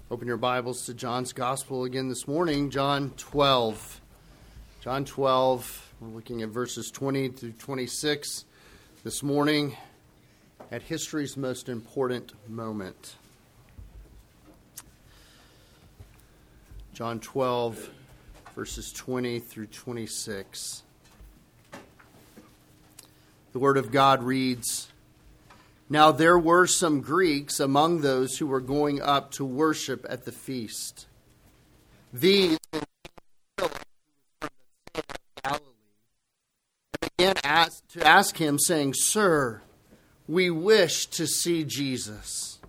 Open your Bibles to John's Gospel again this morning, John 12. John 12, we're looking at verses 20 through 26 this morning at history's most important moment. John 12, verses 20 through 26. The Word of God reads, "Now there were some Greeks among those who were going up to worship at the feast. These from Galilee began to ask him, saying, 'Sir, we wish to see Jesus.'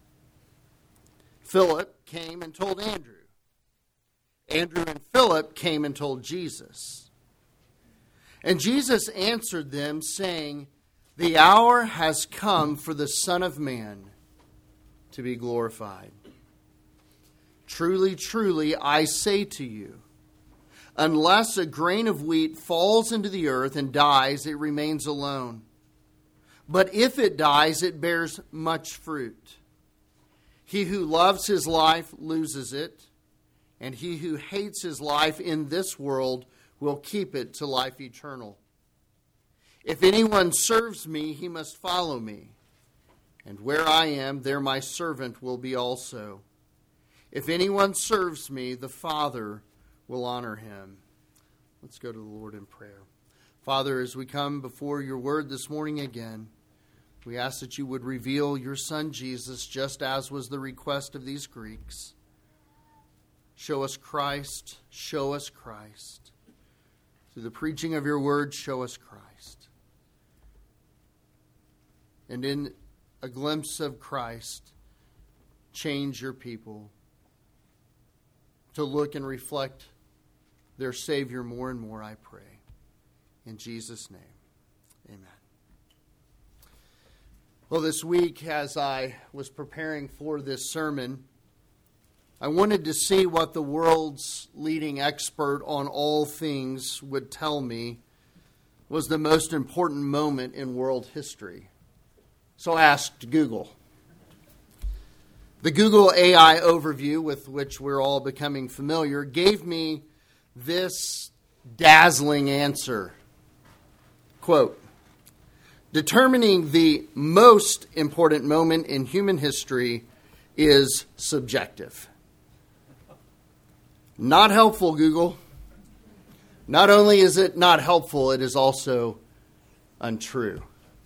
Philip came and told Andrew. Andrew and Philip came and told Jesus. And Jesus answered them, saying, 'The hour has come for the Son of Man to be glorified. Truly, truly, I say to you, unless a grain of wheat falls into the earth and dies, it remains alone. But if it dies, it bears much fruit. He who loves his life loses it, and he who hates his life in this world will keep it to life eternal. If anyone serves me, he must follow me. And where I am, there my servant will be also. If anyone serves me, the Father will honor him." Let's go to the Lord in prayer. Father, as we come before your word this morning again, we ask that you would reveal your Son Jesus, just as was the request of these Greeks. Show us Christ. Show us Christ. Through the preaching of your word, show us Christ. And in a glimpse of Christ, change your people to look and reflect their Savior more and more, I pray. In Jesus' name, amen. Well, this week, as I was preparing for this sermon, I wanted to see what the world's leading expert on all things would tell me was the most important moment in world history. So I asked Google. The Google AI overview, with which we're all becoming familiar, gave me this dazzling answer. Quote, "Determining the most important moment in human history is subjective." Not helpful, Google. Not only is it not helpful, it is also untrue.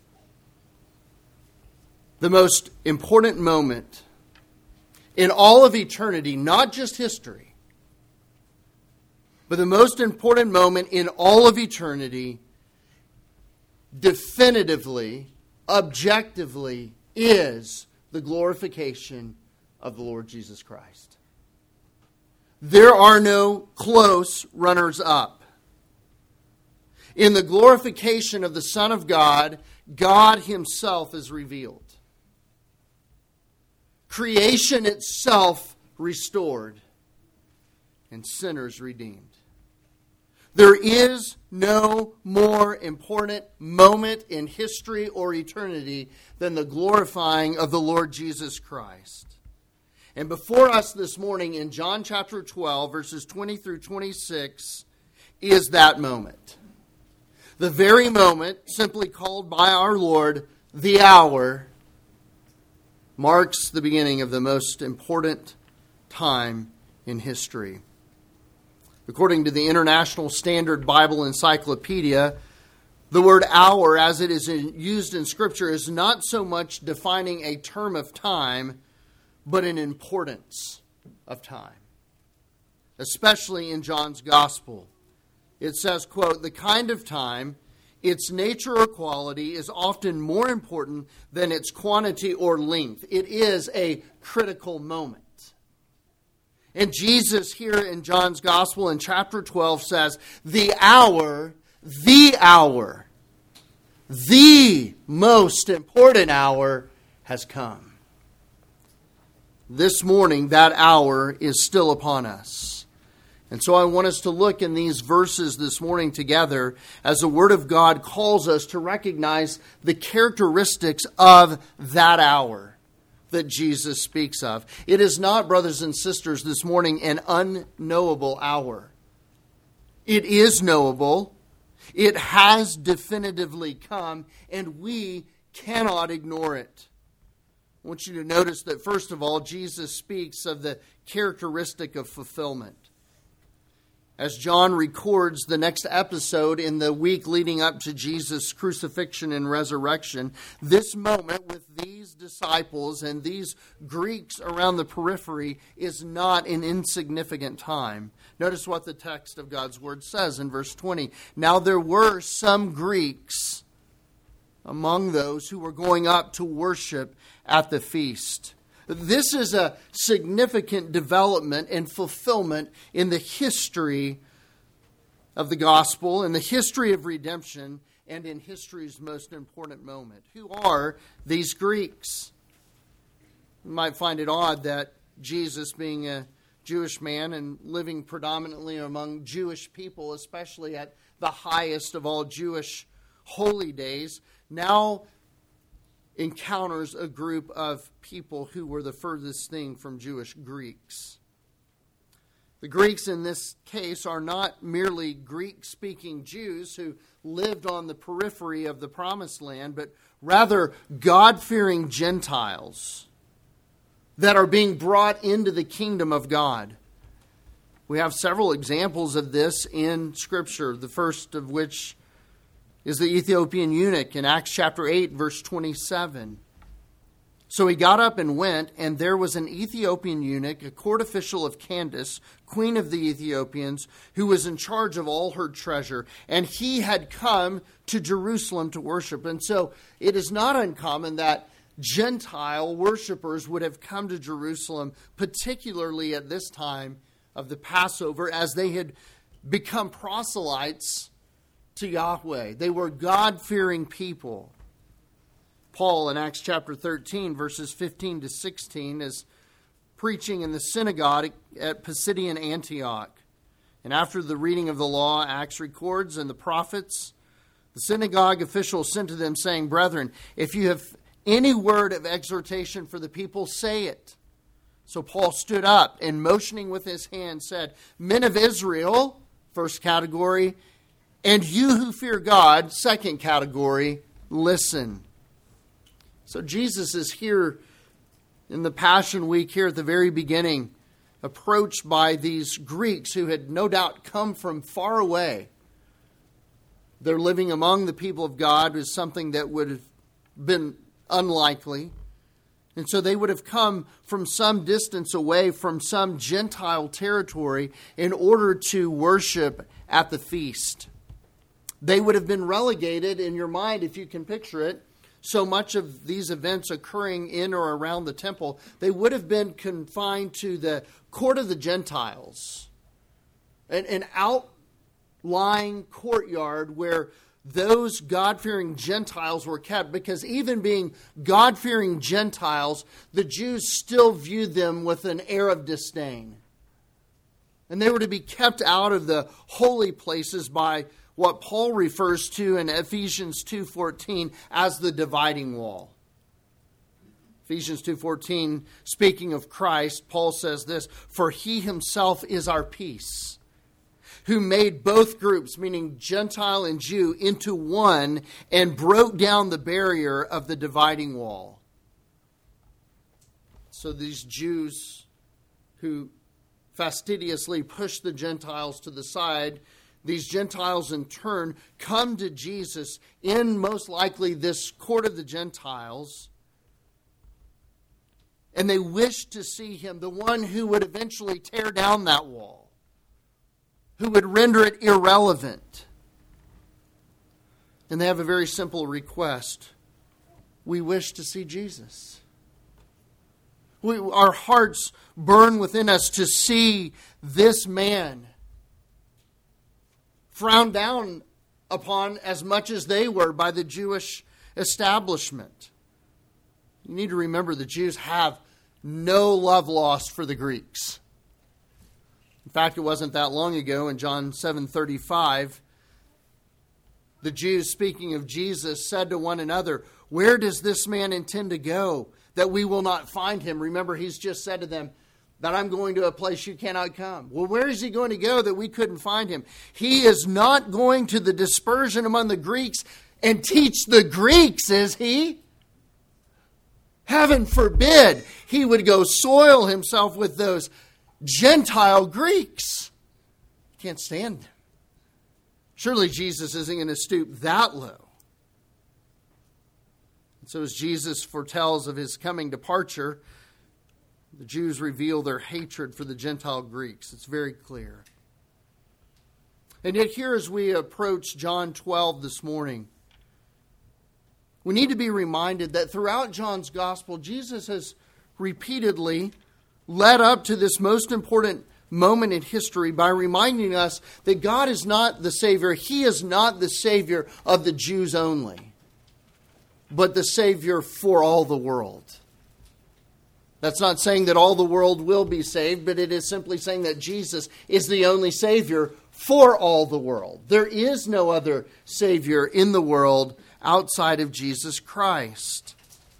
The most important moment in all of eternity, not just history, but the most important moment in all of eternity, definitively, objectively, is the glorification of the Lord Jesus Christ. There are no close runners-up. In the glorification of the Son of God, God Himself is revealed. Creation itself restored, and sinners redeemed. There is no more important moment in history or eternity than the glorifying of the Lord Jesus Christ. And before us this morning in John chapter 12, verses 20 through 26, is that moment. The very moment, simply called by our Lord, the hour, marks the beginning of the most important time in history. According to the International Standard Bible Encyclopedia, the word hour, as it is used in Scripture, is not so much defining a term of time, but an importance of time. Especially in John's Gospel. It says, quote, "The kind of time, its nature or quality, is often more important than its quantity or length. It is a critical moment." And Jesus here in John's Gospel in chapter 12 says, the most important hour has come. This morning, that hour is still upon us. And so I want us to look in these verses this morning together as the Word of God calls us to recognize the characteristics of that hour. that Jesus speaks of. It is not, brothers and sisters, this morning an unknowable hour. It is knowable. It has definitively come, and we cannot ignore it. I want you to notice that, first of all, Jesus speaks of the characteristic of fulfillment. As John records the next episode in the week leading up to Jesus' crucifixion and resurrection, this moment with these disciples and these Greeks around the periphery is not an insignificant time. Notice what the text of God's Word says in verse 20. Now there were some Greeks among those who were going up to worship at the feast. This is a significant development and fulfillment in the history of the gospel, in the history of redemption, and in history's most important moment. Who are these Greeks? You might find it odd that Jesus, being a Jewish man and living predominantly among Jewish people, especially at the highest of all Jewish holy days, now encounters a group of people who were the furthest thing from Jewish Greeks. The Greeks in this case are not merely Greek-speaking Jews who lived on the periphery of the Promised Land, but rather God-fearing Gentiles that are being brought into the kingdom of God. We have several examples of this in Scripture, the first of which is the Ethiopian eunuch in Acts chapter 8, verse 27. So he got up and went, and there was an Ethiopian eunuch, a court official of Candace, queen of the Ethiopians, who was in charge of all her treasure. And he had come to Jerusalem to worship. And so it is not uncommon that Gentile worshipers would have come to Jerusalem, particularly at this time of the Passover, as they had become proselytes to Yahweh. They were God-fearing people. Paul in Acts chapter 13, verses 15 to 16, is preaching in the synagogue at Pisidian Antioch. And after the reading of the law, Acts records, and the prophets, the synagogue officials sent to them, saying, Brethren, if you have any word of exhortation for the people, say it. So Paul stood up and, motioning with his hand, said, Men of Israel, first category, and you who fear God, second category, listen. So Jesus is here in the Passion Week, here at the very beginning, approached by these Greeks who had no doubt come from far away. Their living among the people of God was something that would have been unlikely. And so they would have come from some distance away from some Gentile territory in order to worship at the feast. They would have been relegated, in your mind, if you can picture it, so much of these events occurring in or around the temple, they would have been confined to the court of the Gentiles, an outlying courtyard where those God-fearing Gentiles were kept, because even being God-fearing Gentiles, the Jews still viewed them with an air of disdain. And they were to be kept out of the holy places by what Paul refers to in Ephesians 2:14 as the dividing wall. Ephesians 2:14, speaking of Christ, Paul says this, For he himself is our peace, who made both groups, meaning Gentile and Jew, into one and broke down the barrier of the dividing wall. So these Jews who fastidiously pushed the Gentiles to the side, these Gentiles in turn come to Jesus in most likely this court of the Gentiles, and they wish to see him, the one who would eventually tear down that wall, who would render it irrelevant. And they have a very simple request. We wish to see Jesus. Our hearts burn within us to see this man frowned down upon as much as they were by the Jewish establishment. You need to remember the Jews have no love lost for the Greeks. In fact, it wasn't that long ago in John 7:35, the Jews, speaking of Jesus, said to one another, Where does this man intend to go? that we will not find him. Remember, he's just said to them that I'm going to a place you cannot come. Well, where is he going to go that we couldn't find him? He is not going to the dispersion among the Greeks and teach the Greeks, is he? Heaven forbid he would go soil himself with those Gentile Greeks. Can't stand them. Surely Jesus isn't going to stoop that low. And so as Jesus foretells of his coming departure, the Jews reveal their hatred for the Gentile Greeks. It's very clear. And yet here as we approach John 12 this morning, we need to be reminded that throughout John's gospel, Jesus has repeatedly led up to this most important moment in history by reminding us that God is not the Savior. He is not the Savior of the Jews only, but the Savior for all the world. That's not saying that all the world will be saved, but it is simply saying that Jesus is the only Savior for all the world. There is no other Savior in the world outside of Jesus Christ.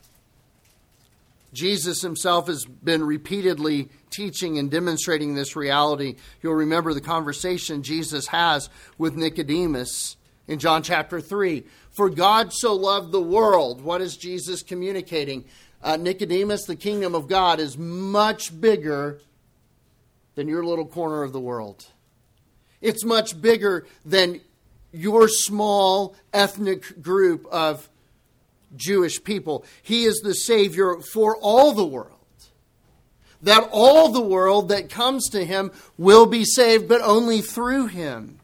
Jesus himself has been repeatedly teaching and demonstrating this reality. You'll remember the conversation Jesus has with Nicodemus in John chapter 3. For God so loved the world. What is Jesus communicating? Nicodemus, the kingdom of God is much bigger than your little corner of the world. It's much bigger than your small ethnic group of Jewish people. He is the Savior for all the world. That all the world that comes to him will be saved, but only through him.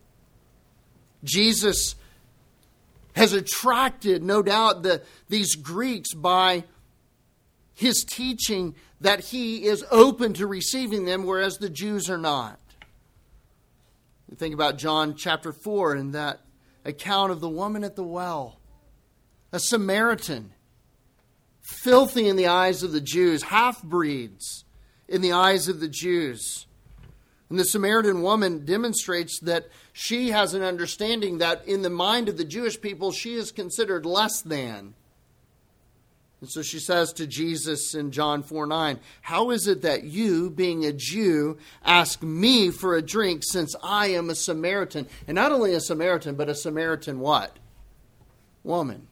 Jesus has attracted, no doubt, these Greeks by his teaching that he is open to receiving them, whereas the Jews are not. Think about John chapter 4 and that account of the woman at the well. A Samaritan, filthy in the eyes of the Jews, half-breeds in the eyes of the Jews. And the Samaritan woman demonstrates that she has an understanding that in the mind of the Jewish people, she is considered less than. And so she says to Jesus in John 4:9, how is it that you, being a Jew, ask me for a drink since I am a Samaritan? And not only a Samaritan, but a Samaritan what? Woman.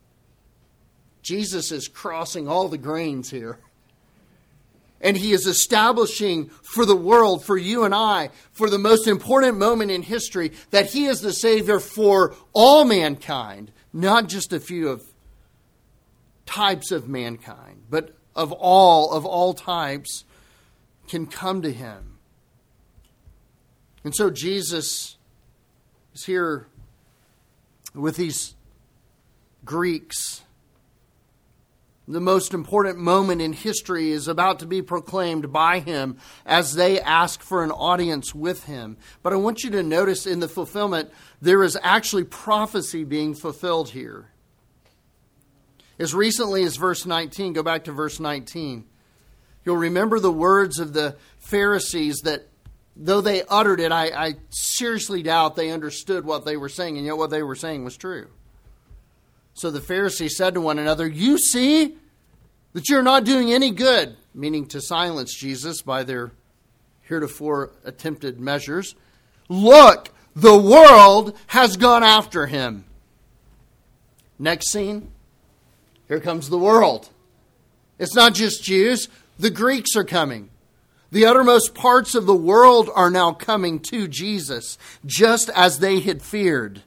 Jesus is crossing all the grains here. And he is establishing for the world, for you and I, for the most important moment in history, that he is the Savior for all mankind, not just a few of types of mankind, but of all types can come to him. And so Jesus is here with these Greeks. The most important moment in history is about to be proclaimed by him as they ask for an audience with him. But I want you to notice in the fulfillment, there is actually prophecy being fulfilled here. As recently as verse 19, go back to verse 19. You'll remember the words of the Pharisees that though they uttered it, I seriously doubt they understood what they were saying, and yet what they were saying was true. So the Pharisees said to one another, you see that you're not doing any good, meaning to silence Jesus by their heretofore attempted measures. Look, the world has gone after him. Next scene. Here comes the world. It's not just Jews. The Greeks are coming. The uttermost parts of the world are now coming to Jesus, just as they had feared.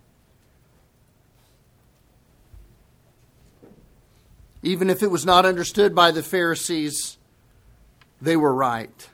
Even if it was not understood by the Pharisees, they were right.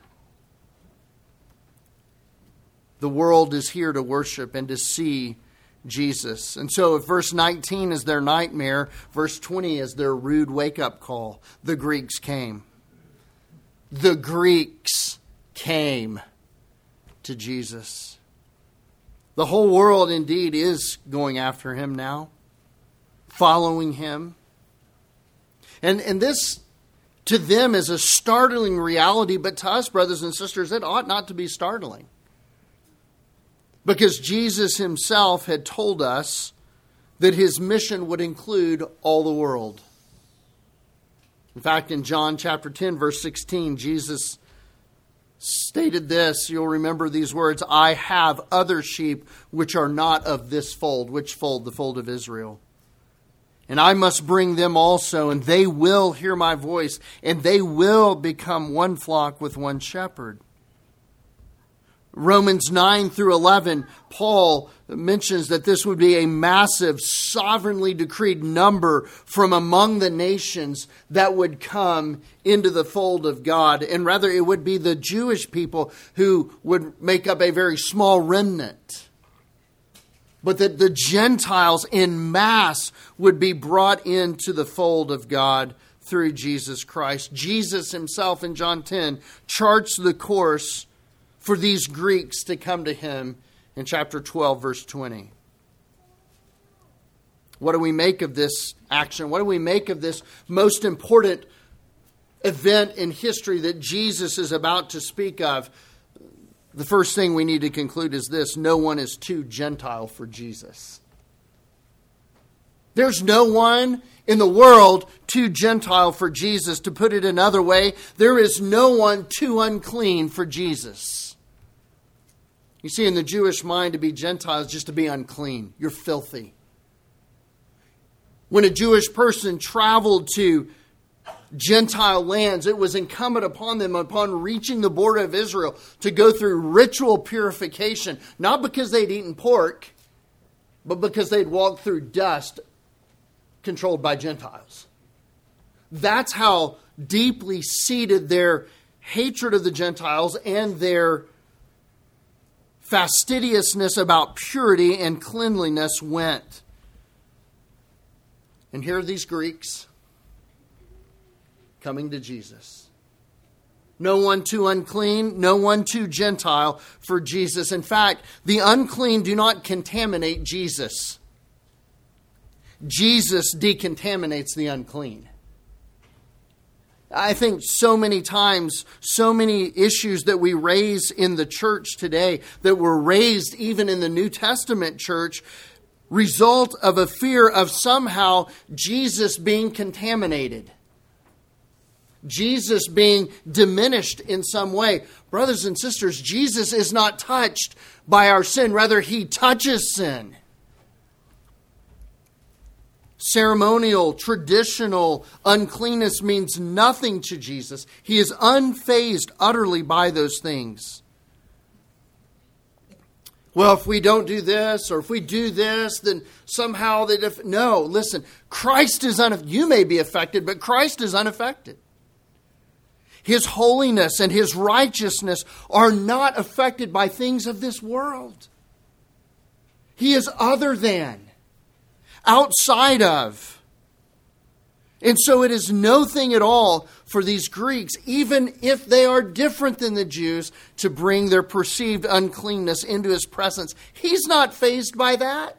The world is here to worship and to see Jesus. And so if verse 19 is their nightmare, verse 20 is their rude wake-up call. The Greeks came. The Greeks came to Jesus. The whole world indeed is going after him now, following him. And this to them is a startling reality, but to us, brothers and sisters, it ought not to be startling. Because Jesus himself had told us that his mission would include all the world. In fact, in John chapter 10, verse 16, Jesus stated this. You'll remember these words, I have other sheep which are not of this fold. Which fold? The fold of Israel. And I must bring them also, and they will hear my voice, and they will become one flock with one shepherd. Romans 9 through 11, Paul mentions that this would be a massive, sovereignly decreed number from among the nations that would come into the fold of God. And rather, it would be the Jewish people who would make up a very small remnant. But that the Gentiles in mass would be brought into the fold of God through Jesus Christ. Jesus himself in John 10 charts the course for these Greeks to come to him in chapter 12, verse 20. What do we make of this action? What do we make of this most important event in history that Jesus is about to speak of? The first thing we need to conclude is this: no one is too Gentile for Jesus. There's no one in the world too Gentile for Jesus. To put it another way, there is no one too unclean for Jesus. You see, in the Jewish mind, to be Gentile is just to be unclean. You're filthy. When a Jewish person traveled to Gentile lands, it was incumbent upon them, upon reaching the border of Israel, to go through ritual purification, not because they'd eaten pork, but because they'd walked through dust controlled by Gentiles. That's how deeply seated their hatred of the Gentiles and their fastidiousness about purity and cleanliness went. And here are these Greeks coming to Jesus. No one too unclean, no one too Gentile for Jesus. In fact, the unclean do not contaminate Jesus. Jesus decontaminates the unclean. I think so many times, so many issues that we raise in the church today, that were raised even in the New Testament church, result of a fear of somehow Jesus being contaminated. Jesus being diminished in some way. Brothers and sisters, Jesus is not touched by our sin. Rather, he touches sin. Ceremonial, traditional uncleanness means nothing to Jesus. He is unfazed utterly by those things. Well, if we don't do this, or if we do this, then somehow they... No, listen. Christ is you may be affected, but Christ is unaffected. His holiness and his righteousness are not affected by things of this world. He is other than, outside of. And so it is no thing at all for these Greeks, even if they are different than the Jews, to bring their perceived uncleanness into his presence. He's not fazed by that.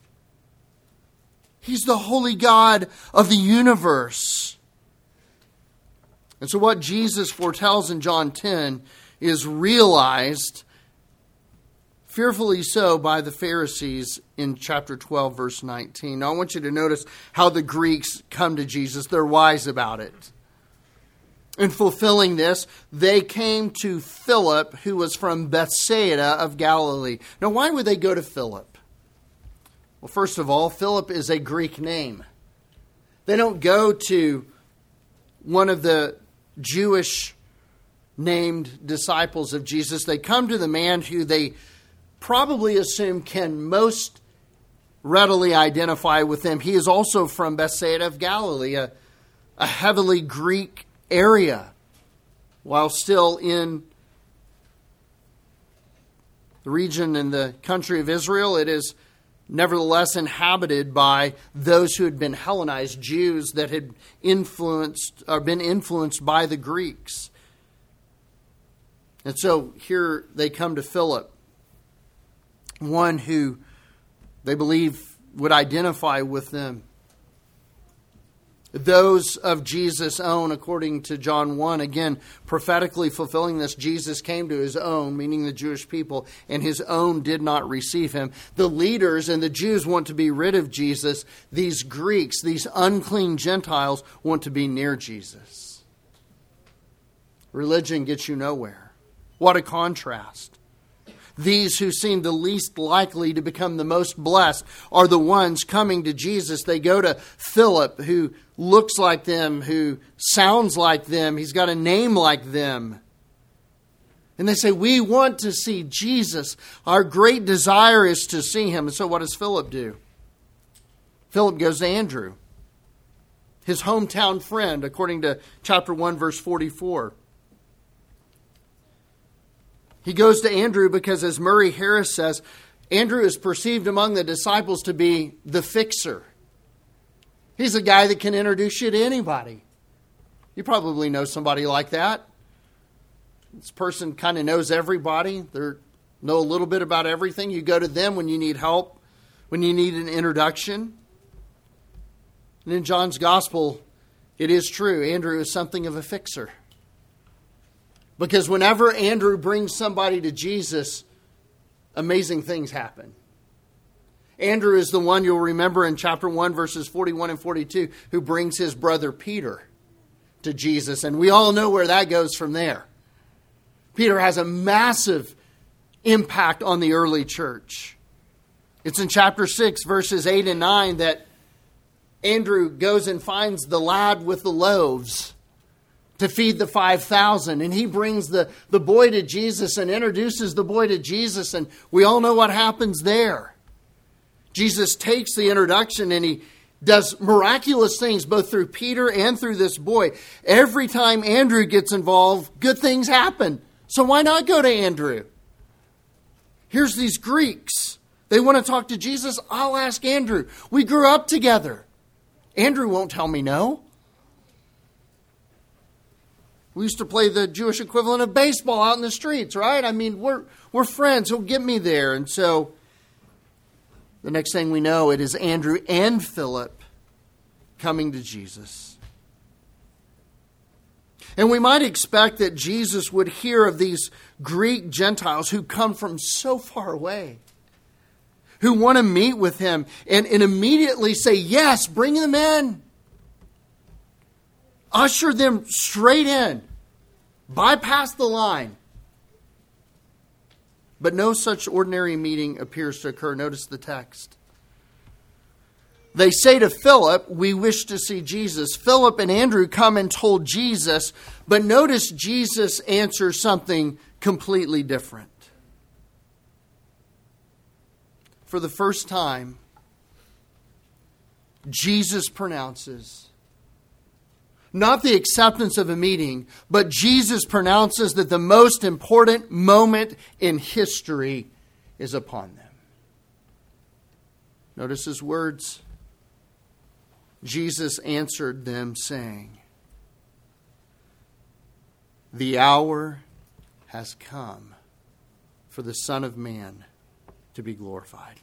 He's the holy God of the universe. And so what Jesus foretells in John 10 is realized, fearfully so, by the Pharisees in chapter 12, verse 19. Now I want you to notice how the Greeks come to Jesus. They're wise about it. In fulfilling this, they came to Philip, who was from Bethsaida of Galilee. Now why would they go to Philip? Well, first of all, Philip is a Greek name. They don't go to one of the Jewish named disciples of Jesus. They come to the man who they probably assume can most readily identify with them. He is also from Bethsaida of Galilee, a heavily Greek area. While still in the region in the country of Israel, it is nevertheless inhabited by those who had been Hellenized, Jews that had been influenced by the Greeks. And so here they come to Philip, one who they believe would identify with them. those of Jesus' own, according to John 1, again, prophetically fulfilling this, Jesus came to his own, meaning the Jewish people, and his own did not receive him. The leaders and the Jews want to be rid of Jesus. These Greeks, these unclean Gentiles, want to be near Jesus. Religion gets you nowhere. What a contrast. These who seem the least likely to become the most blessed are the ones coming to Jesus. They go to Philip, who looks like them, who sounds like them. He's got a name like them. And they say, we want to see Jesus. Our great desire is to see him. And so what does Philip do? Philip goes to Andrew, his hometown friend, according to chapter 1, verse 44. He goes to Andrew because, as Murray Harris says, Andrew is perceived among the disciples to be the fixer. He's a guy that can introduce you to anybody. You probably know somebody like that. This person kind of knows everybody. They know a little bit about everything. You go to them when you need help, when you need an introduction. And in John's gospel, it is true. Andrew is something of a fixer. Because whenever Andrew brings somebody to Jesus, amazing things happen. Andrew is the one you'll remember in chapter 1, verses 41 and 42, who brings his brother Peter to Jesus. And we all know where that goes from there. Peter has a massive impact on the early church. It's in chapter 6, verses 8 and 9, that Andrew goes and finds the lad with the loaves to feed the 5,000. And he brings the boy to Jesus and introduces the boy to Jesus. And we all know what happens there. Jesus takes the introduction and he does miraculous things both through Peter and through this boy. Every time Andrew gets involved, good things happen. So why not go to Andrew? Here's these Greeks. They want to talk to Jesus. I'll ask Andrew. We grew up together. Andrew won't tell me no. We used to play the Jewish equivalent of baseball out in the streets, right? I mean, we're friends. He'll get me there. And so the next thing we know, it is Andrew and Philip coming to Jesus. And we might expect that Jesus would hear of these Greek Gentiles who come from so far away, who want to meet with him, and immediately say, yes, bring them in. Usher them straight in. Bypass the line. But no such ordinary meeting appears to occur. Notice the text. They say to Philip, we wish to see Jesus. Philip and Andrew come and told Jesus, but notice Jesus answers something completely different. For the first time, Jesus pronounces not the acceptance of a meeting, but Jesus pronounces that the most important moment in history is upon them. Notice his words. Jesus answered them, saying, the hour has come for the Son of Man to be glorified.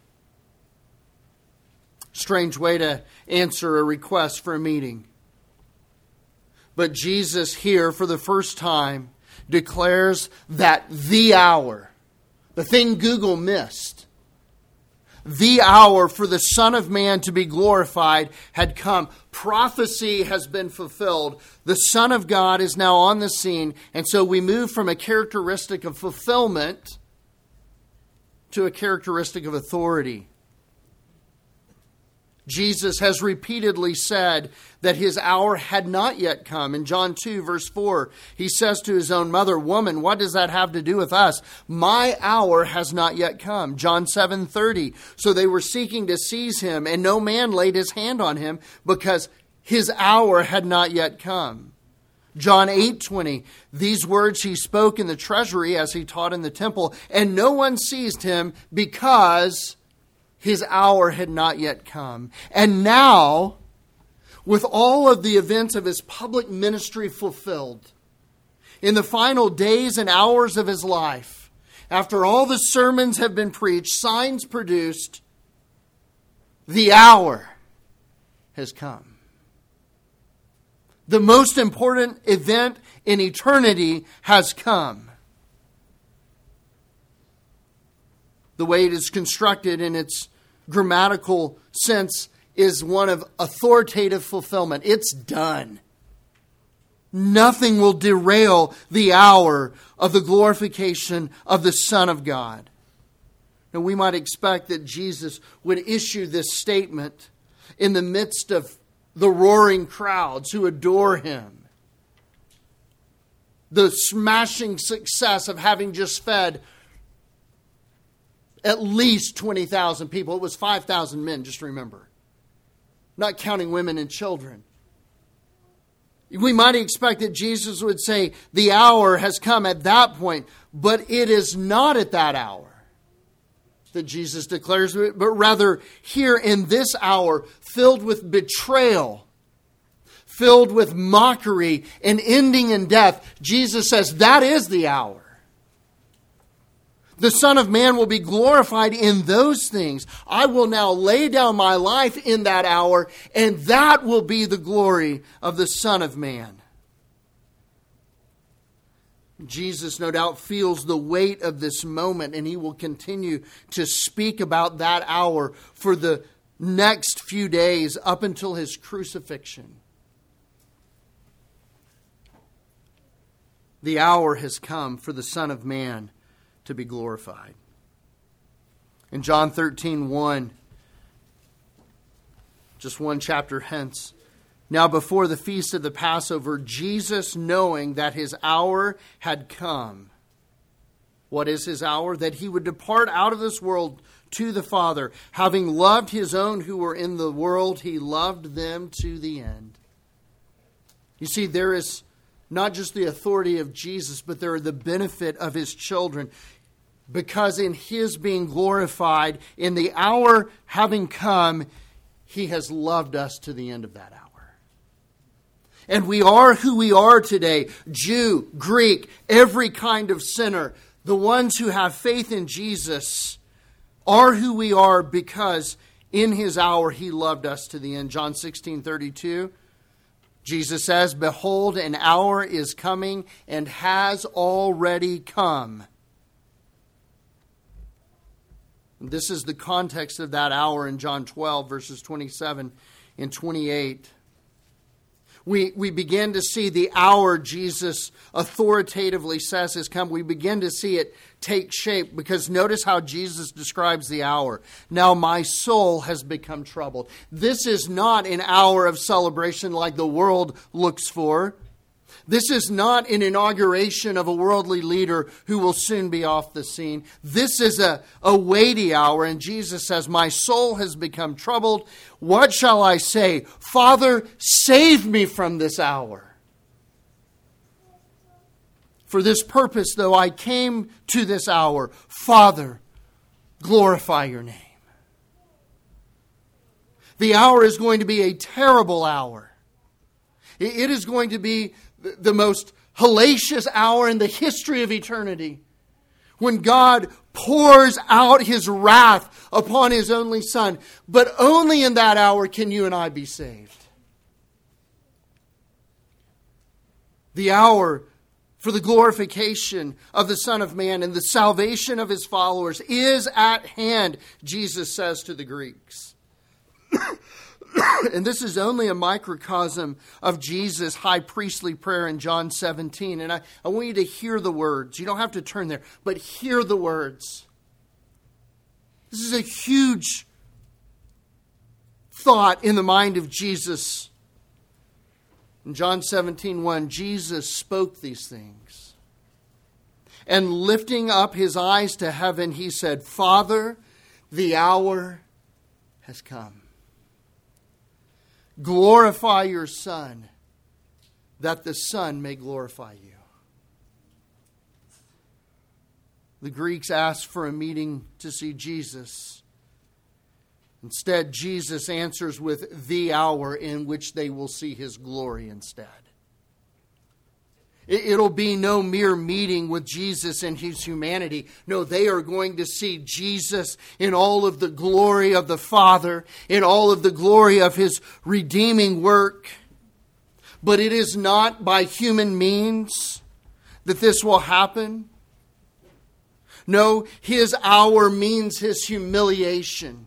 Strange way to answer a request for a meeting. But Jesus here, for the first time, declares that the hour, the thing Google missed, the hour for the Son of Man to be glorified had come. Prophecy has been fulfilled. The Son of God is now on the scene. And so we move from a characteristic of fulfillment to a characteristic of authority. Jesus has repeatedly said that his hour had not yet come. In John 2, verse 4, he says to his own mother, woman, what does that have to do with us? My hour has not yet come. John 7:30, so they were seeking to seize him, and no man laid his hand on him because his hour had not yet come. John 8:20, these words he spoke in the treasury as he taught in the temple, and no one seized him because his hour had not yet come. And now, with all of the events of his public ministry fulfilled, in the final days and hours of his life, after all the sermons have been preached, signs produced, the hour has come. The most important event in eternity has come. The way it is constructed in its grammatical sense is one of authoritative fulfillment. It's done. Nothing will derail the hour of the glorification of the Son of God. Now, we might expect that Jesus would issue this statement in the midst of the roaring crowds who adore him. The smashing success of having just fed at least 20,000 people. It was 5,000 men, just remember. Not counting women and children. We might expect that Jesus would say, the hour has come at that point, but it is not at that hour that Jesus declares it, but rather here in this hour, filled with betrayal, filled with mockery and ending in death, Jesus says that is the hour. The Son of Man will be glorified in those things. I will now lay down my life in that hour, and that will be the glory of the Son of Man. Jesus, no doubt, feels the weight of this moment, and he will continue to speak about that hour for the next few days up until his crucifixion. The hour has come for the Son of Man to be glorified. In John 13:1, just one chapter hence, now before the feast of the Passover, Jesus, knowing that his hour had come. What is his hour? That he would depart out of this world to the Father. Having loved his own who were in the world, he loved them to the end. You see, there is not just the authority of Jesus, but there are the benefit of his children. Because in his being glorified, in the hour having come, he has loved us to the end of that hour. And we are who we are today. Jew, Greek, every kind of sinner. The ones who have faith in Jesus are who we are because in his hour he loved us to the end. John 16:32. Jesus says, behold, an hour is coming and has already come. This is the context of that hour in John 12, verses 27 and 28. We begin to see the hour Jesus authoritatively says has come. We begin to see it take shape because notice how Jesus describes the hour. Now my soul has become troubled. This is not an hour of celebration like the world looks for. This is not an inauguration of a worldly leader who will soon be off the scene. This is a weighty hour, and Jesus says, my soul has become troubled. What shall I say? Father, save me from this hour. For this purpose, though, I came to this hour. Father, glorify your name. The hour is going to be a terrible hour. It is going to be the most hellacious hour in the history of eternity, when God pours out his wrath upon his only Son. But only in that hour can you and I be saved. The hour for the glorification of the Son of Man and the salvation of his followers is at hand, Jesus says to the Greeks. And this is only a microcosm of Jesus' high priestly prayer in John 17. And I want you to hear the words. You don't have to turn there, but hear the words. This is a huge thought in the mind of Jesus. In John 17:1, Jesus spoke these things. And lifting up his eyes to heaven, he said, Father, the hour has come. Glorify your Son, that the Son may glorify you. The Greeks asked for a meeting to see Jesus. Instead, Jesus answers with the hour in which they will see his glory instead. It'll be no mere meeting with Jesus and his humanity. No, they are going to see Jesus in all of the glory of the Father, in all of the glory of his redeeming work. But it is not by human means that this will happen. No, his hour means his humiliation.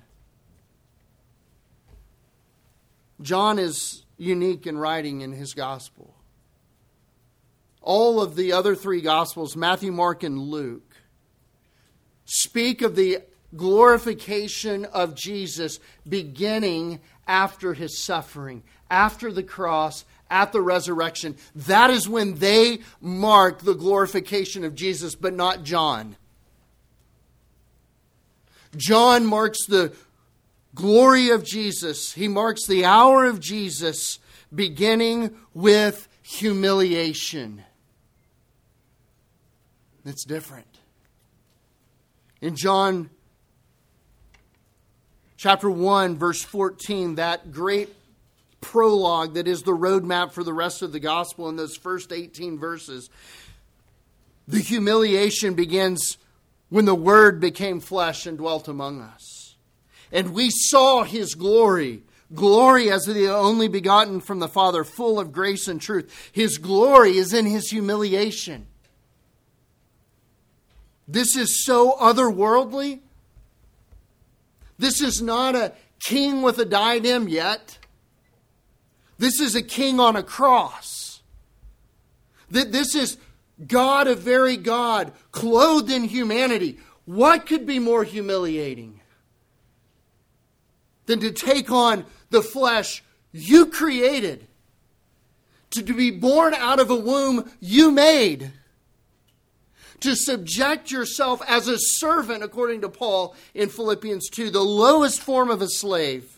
John is unique in writing in his gospel. All of the other three gospels, Matthew, Mark, and Luke, speak of the glorification of Jesus beginning after his suffering, after the cross, at the resurrection. That is when they mark the glorification of Jesus, but not John. John marks the glory of Jesus. He marks the hour of Jesus beginning with humiliation. It's different. In John chapter 1, verse 14, that great prologue that is the roadmap for the rest of the gospel in those first 18 verses, the humiliation begins when the Word became flesh and dwelt among us. And we saw his glory. Glory as the only begotten from the Father, full of grace and truth. His glory is in his humiliation. This is so otherworldly. This is not a king with a diadem yet. This is a king on a cross. This is God, a very God, clothed in humanity. What could be more humiliating than to take on the flesh you created, to be born out of a womb you made, to subject yourself as a servant, according to Paul in Philippians 2, the lowest form of a slave.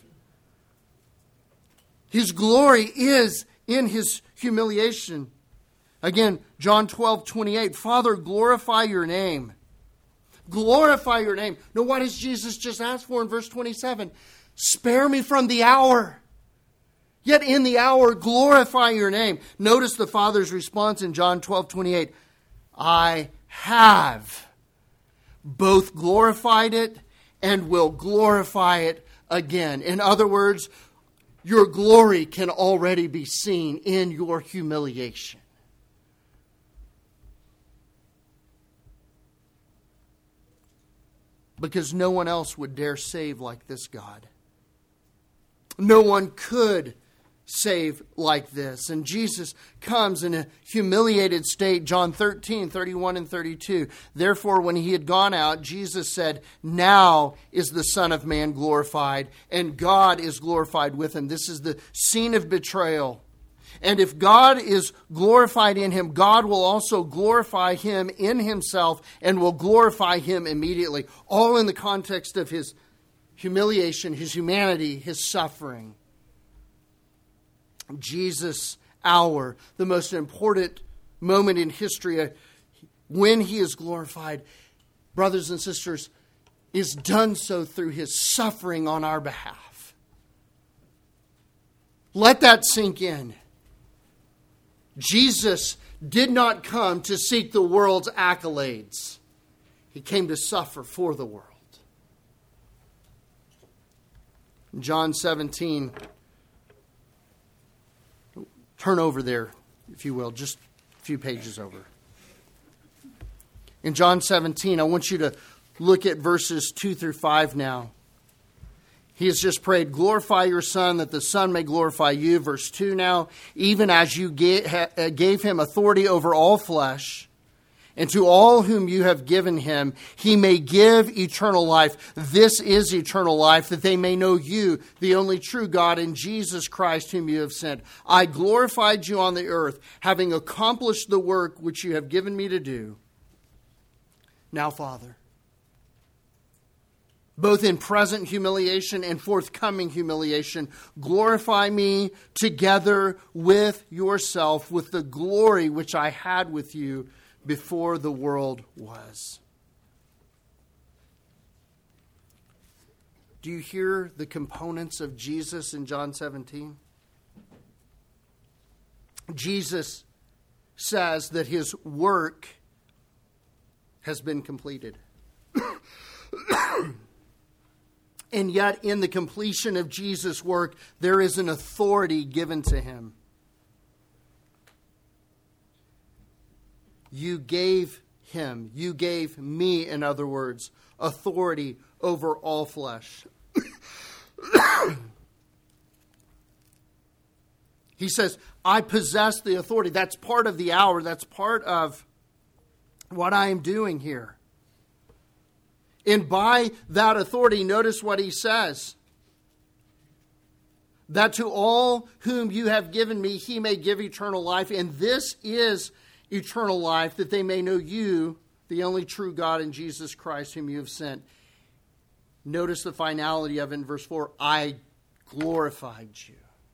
His glory is in his humiliation. Again, John 12:28, Father, glorify your name. Glorify your name. Now, what does Jesus just ask for in verse 27? Spare me from the hour. Yet in the hour, glorify your name. Notice the Father's response in John 12:28. I have both glorified it and will glorify it again. In other words, your glory can already be seen in your humiliation. Because no one else would dare save like this God. No one could save like this. And Jesus comes in a humiliated state. John 13:31 and 32. Therefore, when he had gone out, Jesus said, now is the Son of Man glorified, and God is glorified with him. This is the scene of betrayal. And if God is glorified in him, God will also glorify him in himself and will glorify him immediately. All in the context of his humiliation, his humanity, his suffering. Jesus' hour, the most important moment in history, when he is glorified, brothers and sisters, is done so through his suffering on our behalf. Let that sink in. Jesus did not come to seek the world's accolades. He came to suffer for the world. John 17. Turn over there, if you will, just a few pages over. In John 17, I want you to look at verses 2 through 5 now. He has just prayed, glorify your Son, that the Son may glorify you. Verse 2 now, even as you gave him authority over all flesh, and to all whom you have given him, he may give eternal life. This is eternal life, that they may know you, the only true God, and Jesus Christ whom you have sent. I glorified you on the earth, having accomplished the work which you have given me to do. Now, Father, both in present humiliation and forthcoming humiliation, glorify me together with yourself, with the glory which I had with you before the world was. Do you hear the components of Jesus in John 17? Jesus says that his work has been completed. And yet, in the completion of Jesus' work, there is an authority given to him. you gave him, you gave me, in other words, authority over all flesh. He says, I possess the authority. That's part of the hour. That's part of what I am doing here. And by that authority, notice what he says. That to all whom you have given me, he may give eternal life. And this is eternal life, that they may know you, the only true God, and Jesus Christ, whom you have sent. Notice the finality of it in verse 4. I glorified you.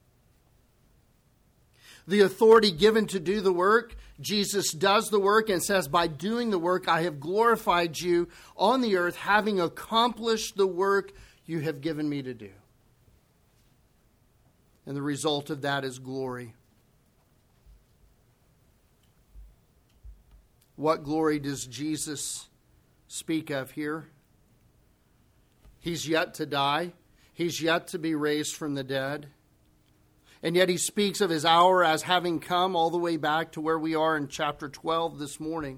The authority given to do the work, Jesus does the work and says, by doing the work, I have glorified you on the earth, having accomplished the work you have given me to do. And the result of that is glory. What glory does Jesus speak of here? He's yet to die. He's yet to be raised from the dead. And yet he speaks of his hour as having come all the way back to where we are in chapter 12 this morning.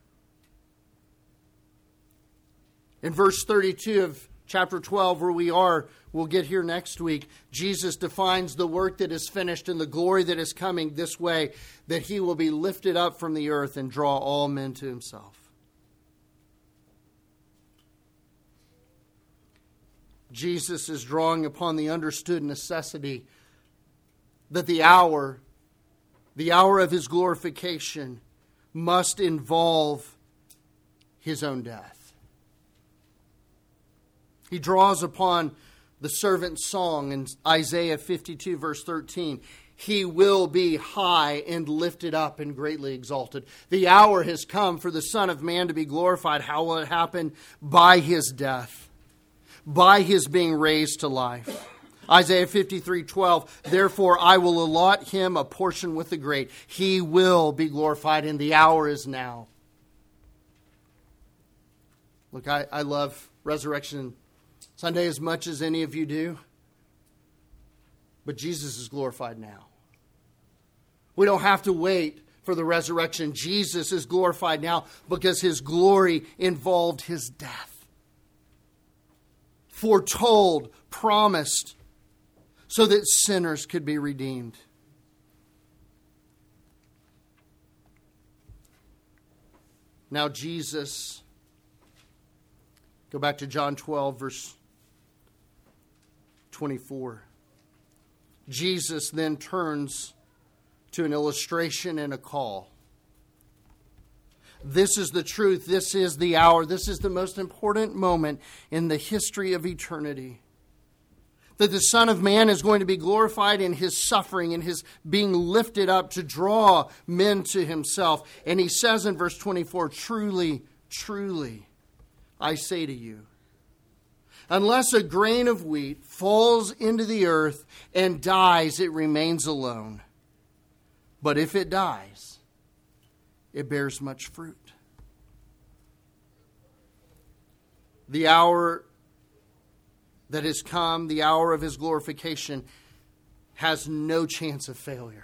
In verse 32 of chapter 12, where we are, we'll get here next week, Jesus defines the work that is finished and the glory that is coming this way, that he will be lifted up from the earth and draw all men to himself. Jesus is drawing upon the understood necessity that the hour of his glorification, must involve his own death. He draws upon the servant's song in Isaiah 52, verse 13. He will be high and lifted up and greatly exalted. The hour has come for the Son of Man to be glorified. How will it happen? By his death, by his being raised to life. Isaiah 53:12, therefore I will allot him a portion with the great. He will be glorified, and the hour is now. Look, I love Resurrection Sunday as much as any of you do. But Jesus is glorified now. We don't have to wait for the resurrection. Jesus is glorified now because his glory involved his death. Foretold, promised, so that sinners could be redeemed. Now Jesus, go back to John 12, verse 24. Jesus then turns to an illustration and a call. This is the truth. This is the hour. This is the most important moment in the history of eternity. That the Son of Man is going to be glorified in his suffering and his being lifted up to draw men to himself. And he says in verse 24, truly, truly, I say to you, unless a grain of wheat falls into the earth and dies, it remains alone. But if it dies, it bears much fruit. The hour that has come, the hour of his glorification, has no chance of failure.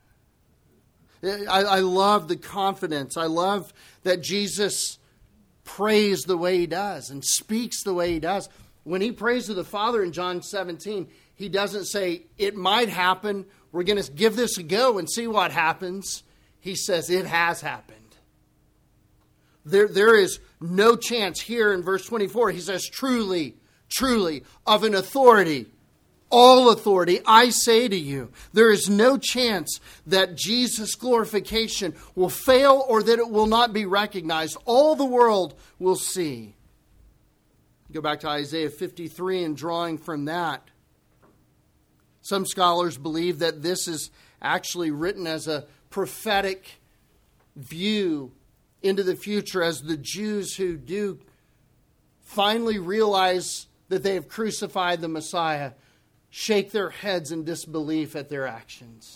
I love the confidence. I love that Jesus prays the way he does and speaks the way he does. When he prays to the Father in John 17, he doesn't say, it might happen. We're going to give this a go and see what happens. He says, it has happened. There is no chance here in verse 24. He says, truly, truly, of an authority, all authority, I say to you. There is no chance that Jesus' glorification will fail or that it will not be recognized. All the world will see. Go back to Isaiah 53 and drawing from that. Some scholars believe that this is actually written as a prophetic view into the future as the Jews who do finally realize that they have crucified the Messiah shake their heads in disbelief at their actions.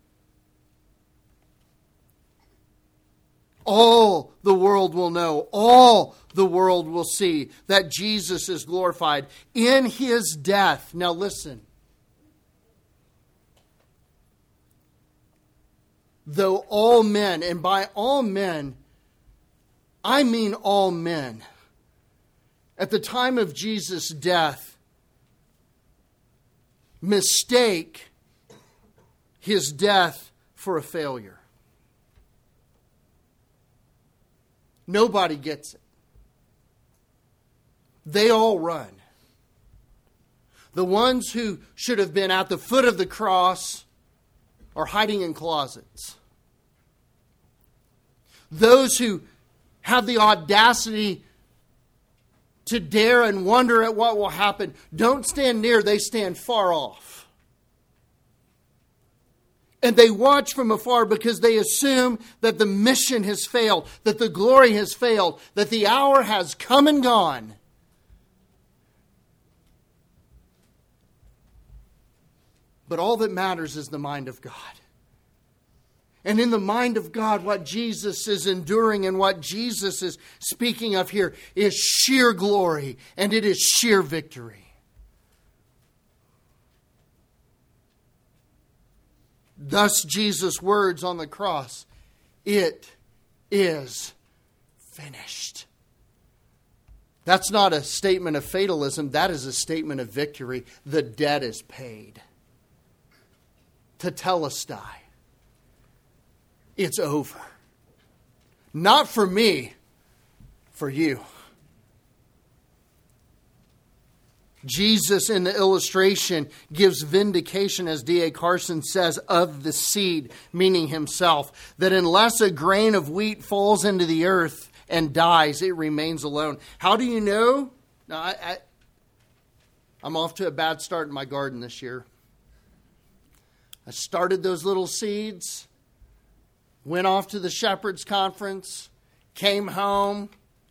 All the world will know, all the world will see that Jesus is glorified in his death. Now listen. though all men, and by all men, I mean all men, at the time of Jesus' death, mistake his death for a failure. Nobody gets it. They all run. The ones who should have been at the foot of the cross are hiding in closets. Those who have the audacity to dare and wonder at what will happen don't stand near, they stand far off. And they watch from afar because they assume that the mission has failed, that the glory has failed, that the hour has come and gone. But all that matters is the mind of God. And in the mind of God, what Jesus is enduring and what Jesus is speaking of here is sheer glory, and it is sheer victory. Thus Jesus' words on the cross, "It is finished." That's not a statement of fatalism. That is a statement of victory. The debt is paid. Tetelestai. It's over. Not for me, for you. Jesus in the illustration gives vindication, as D.A. Carson says, of the seed, meaning himself, that unless a grain of wheat falls into the earth and dies, it remains alone. How do you know? Now, I'm off to a bad start in my garden this year. I started those little seeds, went off to the shepherd's conference, came home,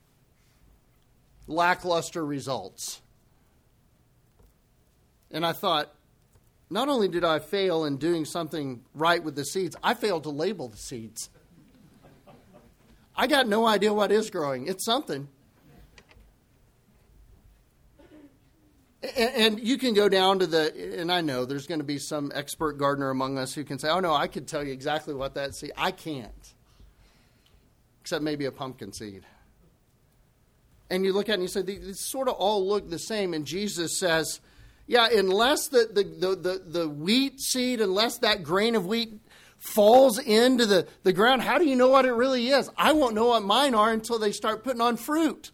lackluster results. And I thought, not only did I fail in doing something right with the seeds, I failed to label the seeds. I got no idea what is growing. It's something. And you can go down to and I know there's going to be some expert gardener among us who can say, oh no, I could tell you exactly what that seed. I can't. Except maybe a pumpkin seed. And you look at it and you say, these sort of all look the same. And Jesus says, yeah, unless the wheat seed, unless that grain of wheat falls into the ground, how do you know what it really is? I won't know what mine are until they start putting on fruit.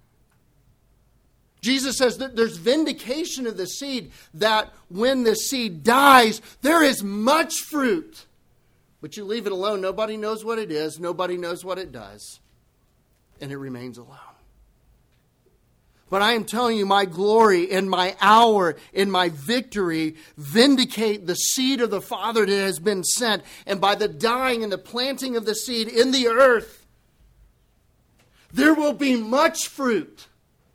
Jesus says that there's vindication of the seed, that when the seed dies, there is much fruit. But you leave it alone. Nobody knows what it is. Nobody knows what it does. And it remains alone. But I am telling you, my glory and my hour and my victory vindicate the seed of the Father that has been sent. And by the dying and the planting of the seed in the earth, there will be much fruit.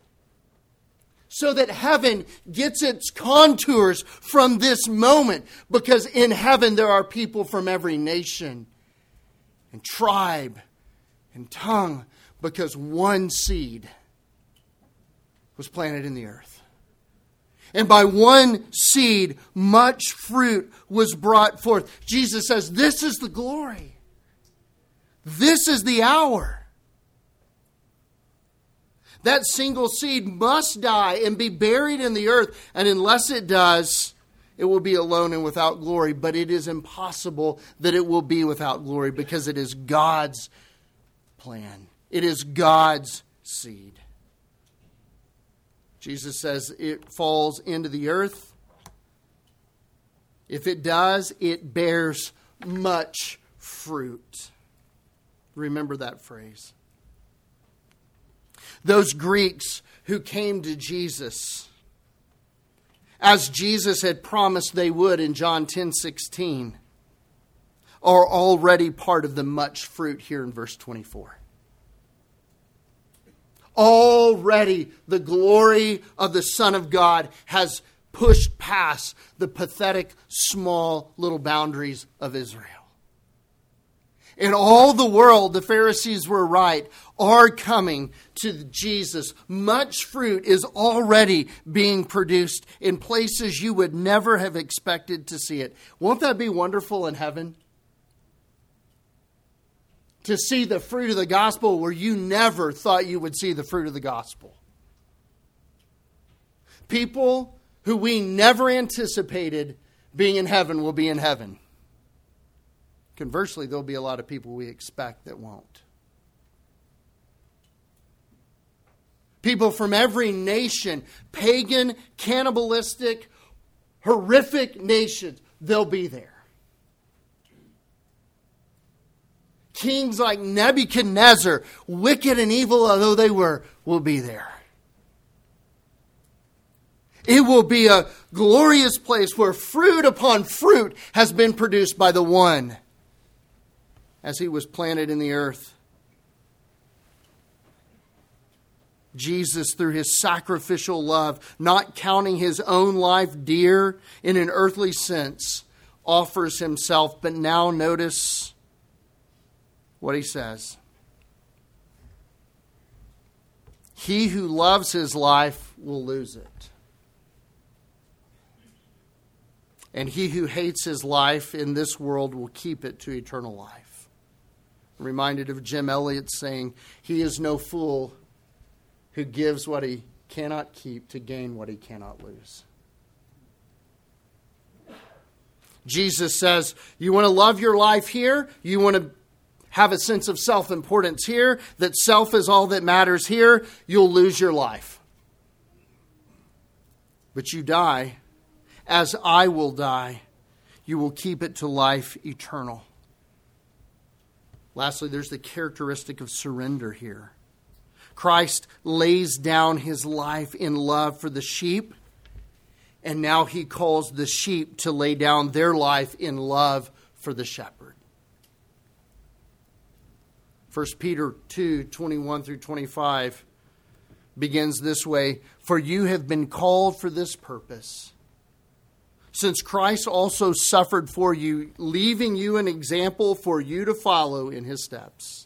So that heaven gets its contours from this moment. Because in heaven there are people from every nation and tribe and tongue. Because one seed was planted in the earth. And by one seed, much fruit was brought forth. Jesus says, this is the glory. This is the hour. That single seed must die and be buried in the earth. And unless it does, it will be alone and without glory. But it is impossible that it will be without glory because it is God's plan. It is God's seed. Jesus says it falls into the earth. If it does, it bears much fruit. Remember that phrase. Those Greeks who came to Jesus, as Jesus had promised they would in John 10:16, are already part of the much fruit here in verse 24. Already the glory of the Son of God has pushed past the pathetic, small, little boundaries of Israel. In all the world, the Pharisees were right, are coming to Jesus. Much fruit is already being produced in places you would never have expected to see it. Won't that be wonderful in heaven? to see the fruit of the gospel where you never thought you would see the fruit of the gospel. People who we never anticipated being in heaven will be in heaven. Conversely, there'll be a lot of people we expect that won't. People from every nation, pagan, cannibalistic, horrific nations, they'll be there. Kings like Nebuchadnezzar, wicked and evil although they were, will be there. It will be a glorious place where fruit upon fruit has been produced by the one as he was planted in the earth. Jesus, through his sacrificial love, not counting his own life dear in an earthly sense, offers himself. But now notice what he says. He who loves his life will lose it. And he who hates his life in this world will keep it to eternal life. I'm reminded of Jim Elliot saying, he is no fool who gives what he cannot keep to gain what he cannot lose. Jesus says, you want to love your life here? You want to have a sense of self-importance here? That self is all that matters here? You'll lose your life. But you die, as I will die. You will keep it to life eternal. Lastly, there's the characteristic of surrender here. Christ lays down his life in love for the sheep, and now he calls the sheep to lay down their life in love for the shepherd. 1 Peter 2:21 through 25 begins this way, for you have been called for this purpose, since Christ also suffered for you, leaving you an example for you to follow in his steps.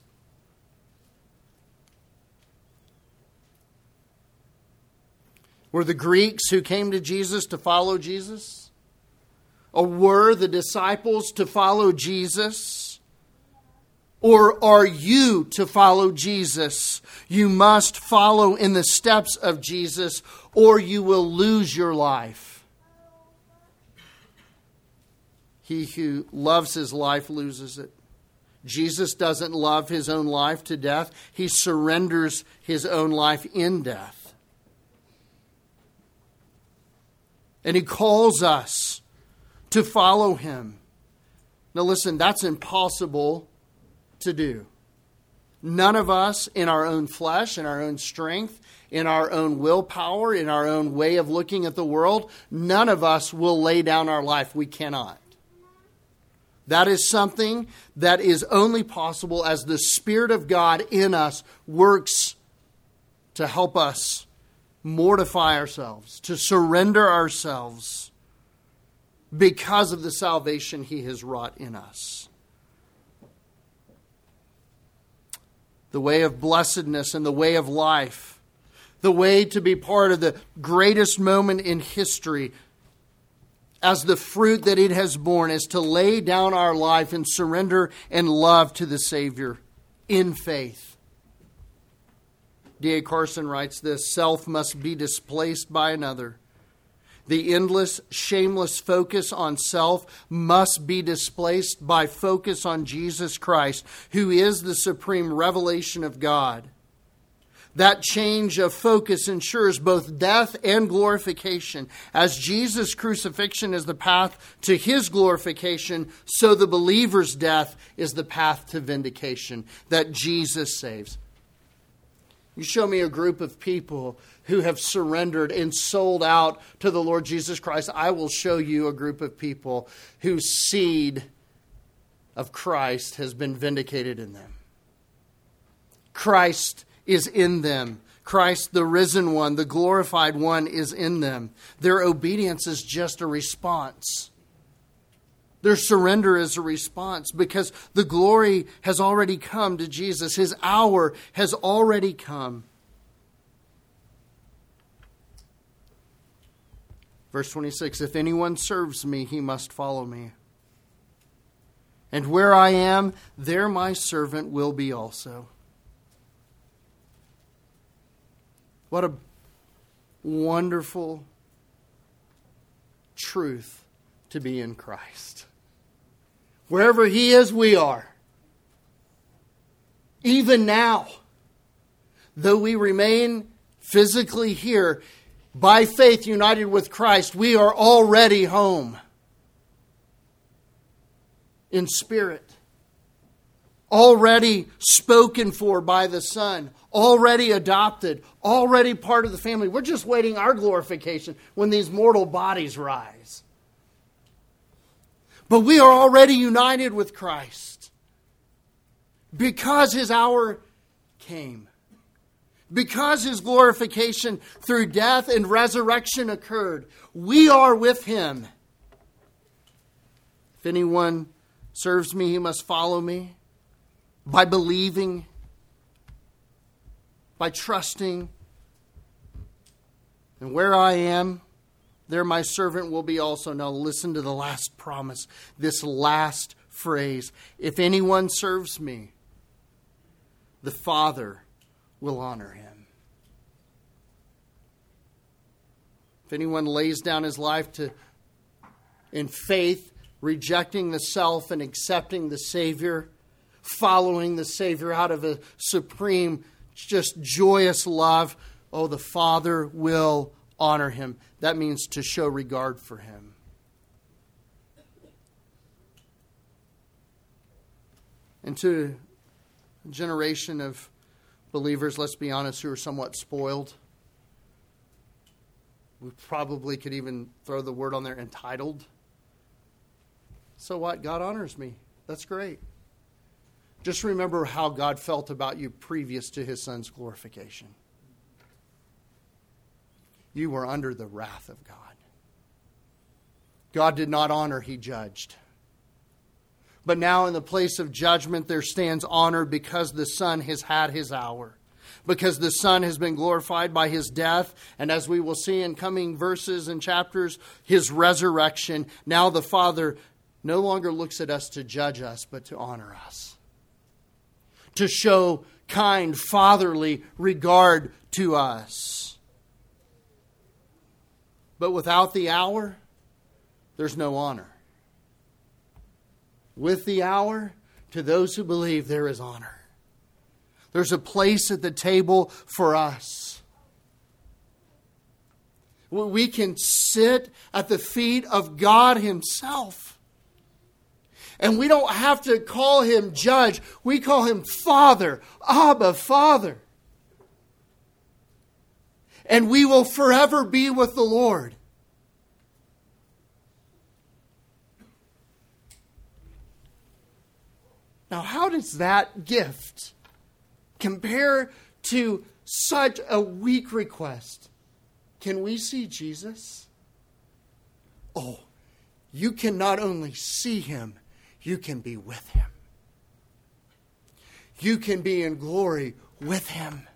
Were the Greeks who came to Jesus to follow Jesus? Or were the disciples to follow Jesus? Or are you to follow Jesus? You must follow in the steps of Jesus, or you will lose your life. He who loves his life loses it. Jesus doesn't love his own life to death. He surrenders his own life in death. And he calls us to follow him. Now listen, that's impossible to do. None of us in our own flesh, in our own strength, in our own willpower, in our own way of looking at the world, none of us will lay down our life. We cannot. That is something that is only possible as the Spirit of God in us works to help us mortify ourselves, to surrender ourselves because of the salvation he has wrought in us. The way of blessedness and the way of life, the way to be part of the greatest moment in history as the fruit that it has borne is to lay down our life and surrender and love to the Savior in faith. D.A. Carson writes this, self must be displaced by another. The endless, shameless focus on self must be displaced by focus on Jesus Christ, who is the supreme revelation of God. That change of focus ensures both death and glorification. As Jesus' crucifixion is the path to his glorification, so the believer's death is the path to vindication that Jesus saves. You show me a group of people who have surrendered and sold out to the Lord Jesus Christ. I will show you a group of people whose seed of Christ has been vindicated in them. Christ is in them. Christ, the risen one, the glorified one, is in them. Their obedience is just a response. Their surrender is a response because the glory has already come to Jesus. His hour has already come. Verse 26, if anyone serves me, he must follow me. And where I am, there my servant will be also. What a wonderful truth to be in Christ. Wherever He is, we are. Even now, though we remain physically here, by faith united with Christ, we are already home. In spirit. Already spoken for by the Son. Already adopted. Already part of the family. We're just waiting our glorification when these mortal bodies rise. But we are already united with Christ. Because His hour came. Because His glorification through death and resurrection occurred. We are with Him. If anyone serves me, he must follow me by believing, by trusting. And where I am, there my servant will be also. Now listen to the last promise, this last phrase. If anyone serves me, the Father will honor him. If anyone lays down his life in faith, rejecting the self and accepting the Savior, following the Savior out of a supreme, just joyous love, the Father will honor him. That means to show regard for him. And to a generation of believers, let's be honest, who are somewhat spoiled. We probably could even throw the word on there, entitled. So what? God honors me. That's great. Just remember how God felt about you previous to His Son's glorification. You were under the wrath of God. God did not honor, He judged. But now in the place of judgment there stands honor because the Son has had His hour. Because the Son has been glorified by His death. And as we will see in coming verses and chapters, His resurrection. Now the Father no longer looks at us to judge us, but to honor us. To show kind, fatherly regard to us. But without the hour, there's no honor. With the hour, to those who believe, there is honor. There's a place at the table for us. We can sit at the feet of God Himself. And we don't have to call Him Judge. We call Him Father. Abba, Father. And we will forever be with the Lord. Now, how does that gift compare to such a weak request? Can we see Jesus? Oh, you can not only see Him, you can be with Him. You can be in glory with Him.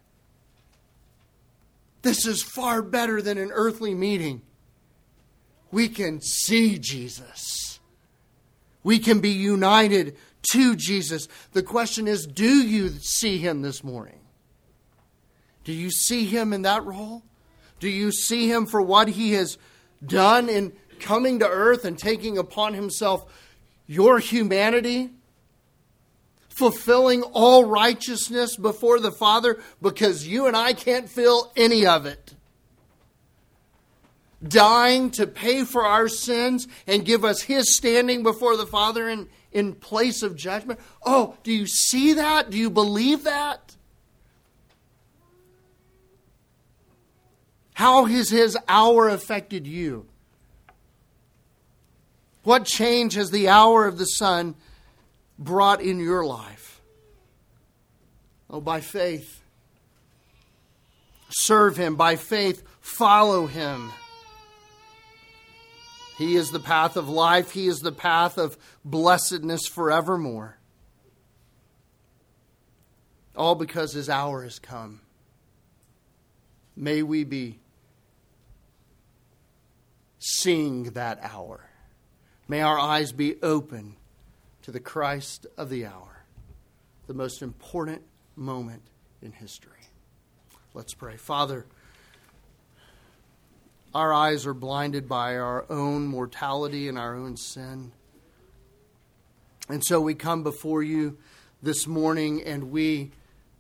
This is far better than an earthly meeting. We can see Jesus. We can be united to Jesus. The question is, do you see Him this morning? Do you see Him in that role? Do you see Him for what He has done in coming to earth and taking upon Himself your humanity, fulfilling all righteousness before the Father because you and I can't feel any of it? Dying to pay for our sins and give us His standing before the Father in place of judgment. Oh, do you see that? Do you believe that? How has His hour affected you? What change has the hour of the Son brought in your life? Oh, by faith. Serve Him. By faith, follow Him. He is the path of life. He is the path of blessedness forevermore. All because His hour has come. May we be seeing that hour. May our eyes be open to the Christ of the hour, the most important moment in history. Let's pray. Father, our eyes are blinded by our own mortality and our own sin. And so we come before you this morning and we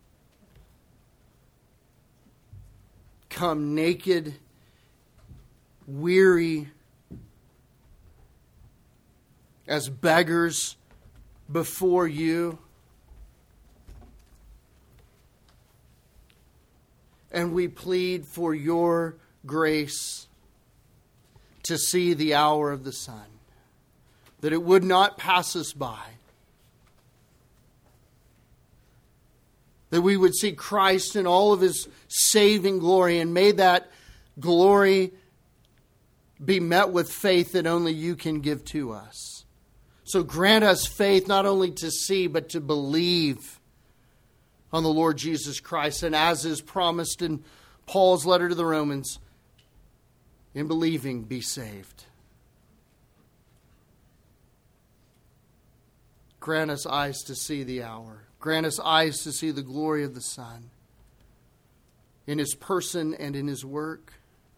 come naked, weary, as beggars before you. And we plead for your grace to see the hour of the sun, that it would not pass us by, that we would see Christ in all of his saving glory, and may that glory be met with faith that only you can give to us. So grant us faith not only to see, but to believe on the Lord Jesus Christ. And as is promised in Paul's letter to the Romans, in believing, be saved. Grant us eyes to see the hour. Grant us eyes to see the glory of the Son in his person and in his work.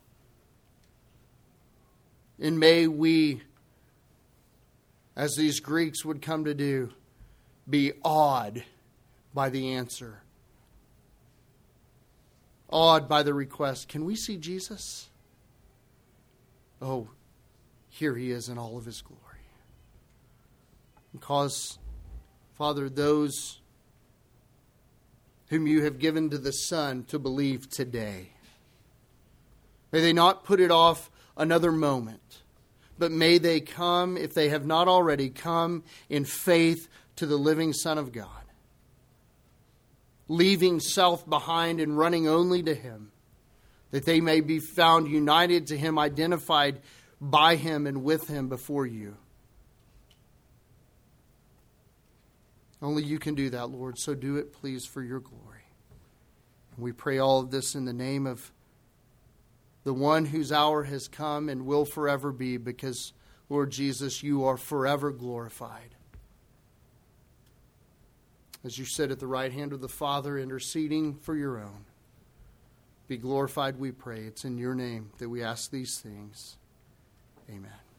And may we, as these Greeks would come to do, be awed by the answer. Awed by the request. Can we see Jesus? Oh, here he is in all of his glory. And cause, Father, those whom you have given to the Son to believe today, may they not put it off another moment, but may they come, if they have not already, come in faith to the living Son of God, leaving self behind and running only to him, that they may be found united to him, identified by him and with him before you. Only you can do that, Lord, so do it, please, for your glory. And we pray all of this in the name of the one whose hour has come and will forever be, because, Lord Jesus, you are forever glorified. As you sit at the right hand of the Father, interceding for your own. Be glorified, we pray. It's in your name that we ask these things. Amen.